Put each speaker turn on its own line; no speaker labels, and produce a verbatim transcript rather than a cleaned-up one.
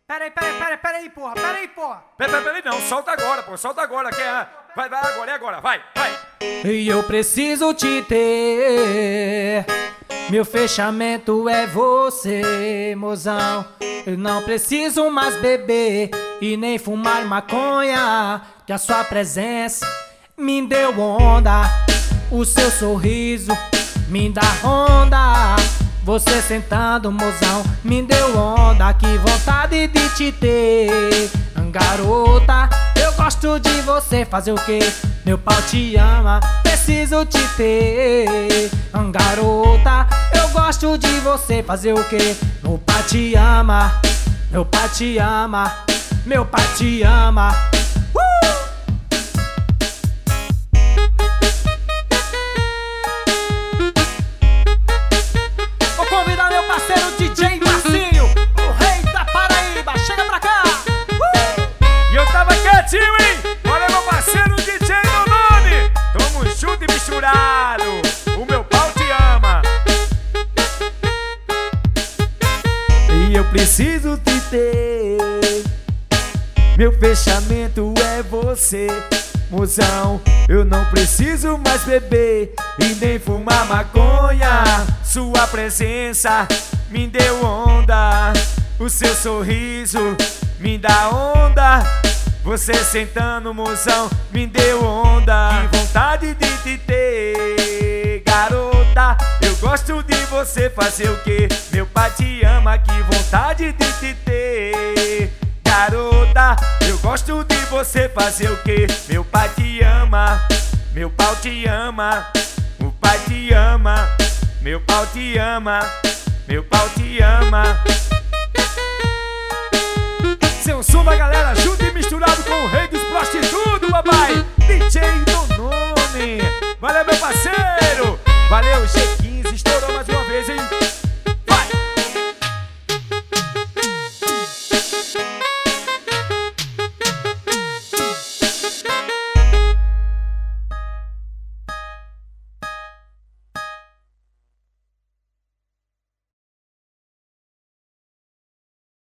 Peraí, peraí, peraí, peraí, porra, peraí, porra.
Peraí, peraí, não, solta agora, pô, solta agora, que é... Vai, vai agora, é agora, vai, vai.
E eu preciso te ter, meu fechamento é você, mozão. Eu não preciso mais beber e nem fumar maconha, que a sua presença me deu onda. O seu sorriso me dá onda. Você sentando, mozão, me deu onda. Que vontade de te ter, garota. Eu gosto de você, fazer o quê? Meu pau te ama, preciso te ter, garota. Eu gosto de você, fazer o quê? Meu pai te ama, meu pai te ama, meu pai te ama.
Olha meu parceiro D J Nonone, tamo junto e misturado, o meu pau te ama.
E eu preciso te ter, meu fechamento é você, mozão. Eu não preciso mais beber e nem fumar maconha.
Sua presença me deu onda, o seu sorriso me dá onda. Você sentando, mozão, me deu onda.
Que vontade de te ter, garota.
Eu gosto de você, fazer o quê? Meu pai te ama.
Que vontade de te ter,
garota. Eu gosto de você, fazer o quê?
Meu pai te ama,
meu pau te ama. O pai te ama, meu pau te ama, meu pau te ama.
Seu som da galera, junto e misturado com o rei dos prostitutos, papai, D J Nonone. Valeu, meu parceiro!